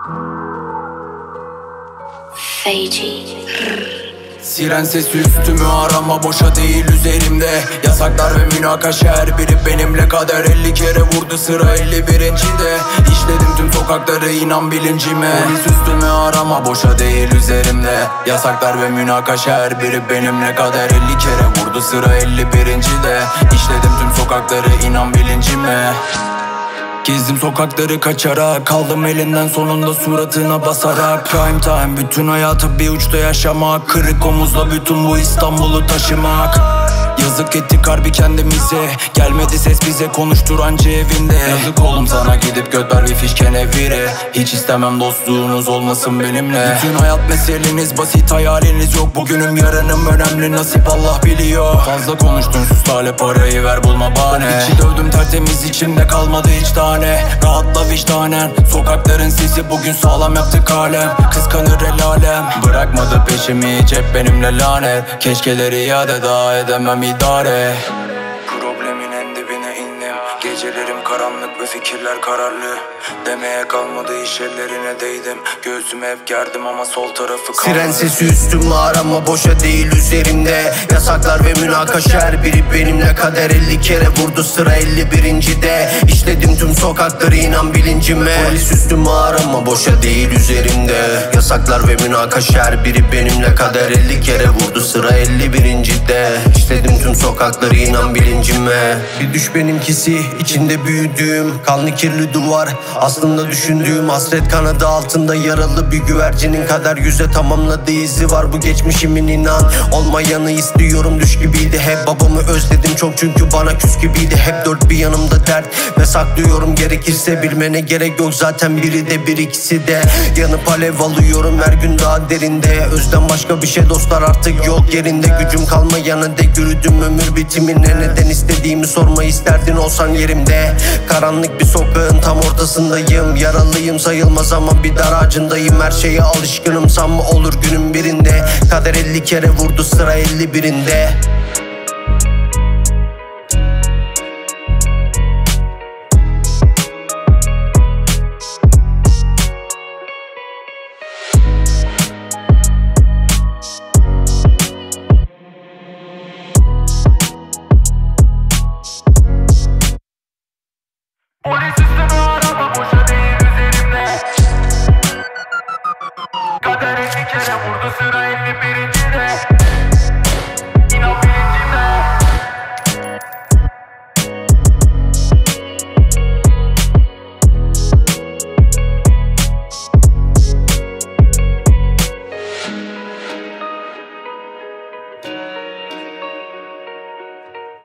Feyci. Siren sesi üstümü arama, boşa değil üzerimde. Yasaklar ve münakaşa, her biri benimle kader. 50 kere vurdu sıra 51'incide. İşledim tüm sokakları, inan bilincime. Polis üstümü arama, boşa değil üzerimde. Yasaklar ve münakaşa, her biri benimle kader. 50 kere vurdu sıra 51'incide. İşledim tüm sokakları, inan bilincime. Gezdim sokakları kaçarak, kaldım elinden sonunda suratına basarak. Prime time, bütün hayatı bir uçta yaşamak. Kırık omuzla bütün bu İstanbul'u taşımak. Yazık ettik harbi kendimize, gelmedi ses bize konuşturanca evinde. Yazık oğlum sana, gidip göt ver bir fişken evire. Hiç istemem dostluğunuz olmasın benimle. Bütün hayat meseleniz basit, hayaliniz yok. Bugünüm yarınım önemli, nasip Allah biliyor. Fazla konuştun sus lale, parayı ver bulma bahane. İçi dövdüm tertemiz, içimde kalmadı hiç tane. Rahatla vicdanen, sokakların sesi bugün sağlam yaptık alem. Kıskanır el alem, bırakmadı peşimi hiç, hep benimle lanet. Keşkeleri iade daha edemem idare. Problemin en dibine indim, gecelerim karanlık ve fikirler kararlı. Demeye kalmadı iş ellerine değdim. Göğsüme hep gerdim ama sol tarafı kalmadı. Siren sesi üstümü arama, boşa değil üzerimde. Yasaklar ve münakaşa, her biri benimle kader. 50 kere vurdu sıra 51'incide. İşledim tüm sokakları, inan bilincime. Polis üstümü arama, boşa değil üzerimde. Yasaklar ve münakaşa, her biri benimle kader. 50 kere vurdu sıra 51'incide. İşledim tüm sokakları, inan bilincime. Bir düş benimkisi, içinde büyüdüğüm kanlı kirli duvar. Aslında düşündüğüm hasret kanadı altında yaralı bir güvercinin kadar yüze tamamladığı izi var. Bu geçmişimin inan olmayanı istiyorum, düş gibiydi. Hep babamı özledim çok çünkü bana küs gibiydi. Hep dört bir yanımda dert ve saklıyorum, gerekirse bilmene gerek yok zaten, biri de bir ikisi de. Yanıp alev alıyorum her gün daha derinde. Özden başka bir şey dostlar artık yok yerinde. Gücüm kalmayana dek yürüdüm ömür bitimine. Neden istediğimi sorma isterdin olsan yerimde. Karanlık bir sokağın tam ortasındayım. Yaralıyım sayılmaz ama bir dar ağacındayım. Her şeye alışkınım, sanma olur günün birinde. Kader 50 kere vurdu sıra 51'inde.